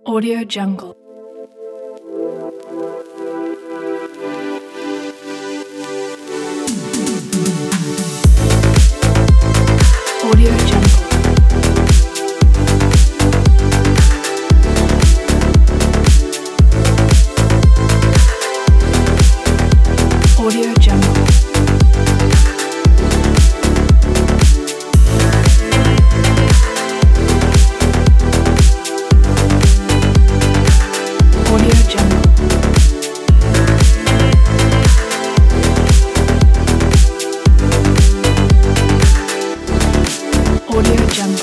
Audio Jungle. Audio Jungle. Audio Jungle. Audio Jungle. Audio Jungle.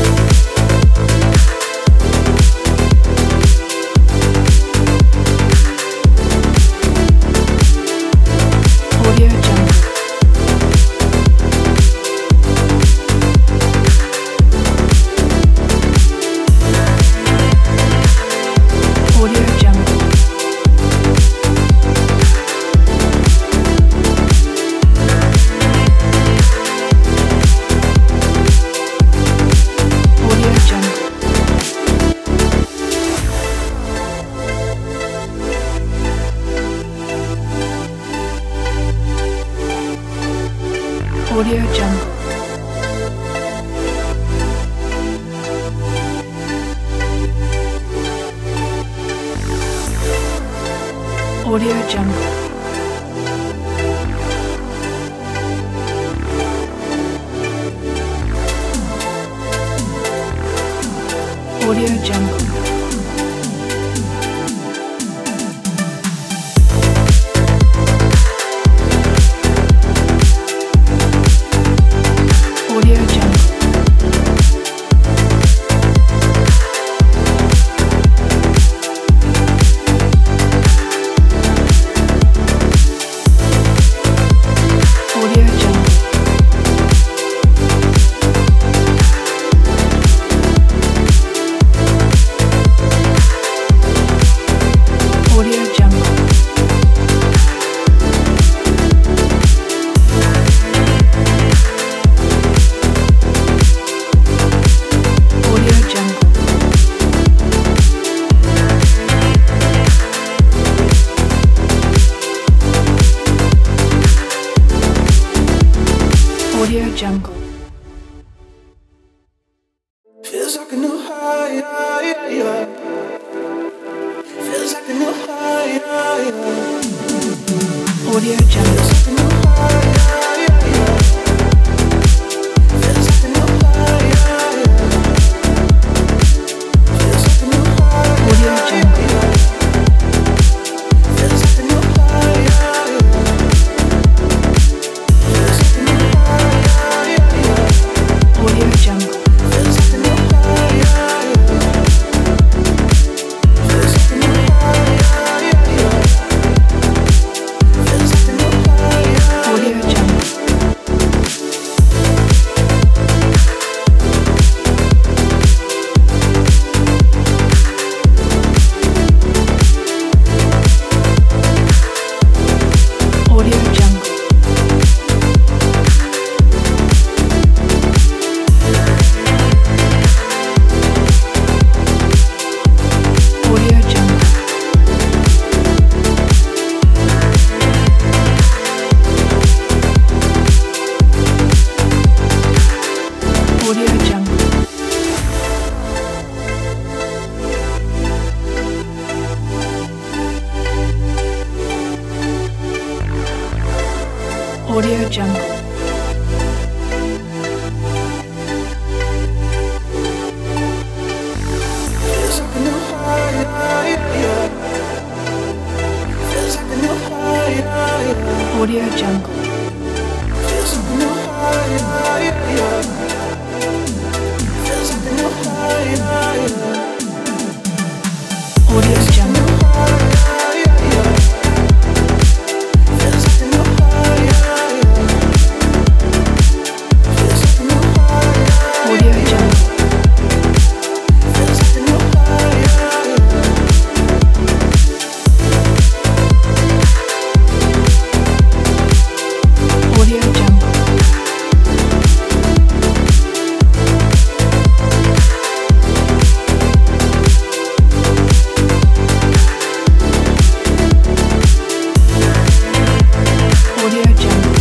Audio Jungle. Audio Jungle. Audio Jungle. Audio Jungle. Audio Jungle. Audio Jungle. Audio Jungle. Audio Jungle. Audio Jungle. Audio Jungle. Audio Jungle. Feels like a new high, yeah, yeah. Feels like a new high, yeah, yeah. Audio Jungle. Feels like a new high, yeah, yeah. Feels like a new high, yeah, yeah. Feels like a new high, Audio Jungle. yeah. Feels like a new high, yeah, yeah. Feels like a new high, yeah, yeah. Audio Jungle. Feels like a new high, yeah, yeah. Feels like a new high, yeah, yeah. Feels like a new high, yeah. Audio Jungle. Audio Jungle. Audio Jungle. Audio Jungle. Audio Jungle. Feels like a new high, yeah, yeah. Feels like a new high, yeah, yeah. Audio Jungle. Feels like a new high, yeah, yeah. Feels like a new high, yeah, yeah. Audio Jungle. New high, yeah, yeah. Feels like a new high, yeah, yeah. Feels like a new high, yeah, Audio Jungle. feels like a new high, yeah, yeah. Audio Jungle.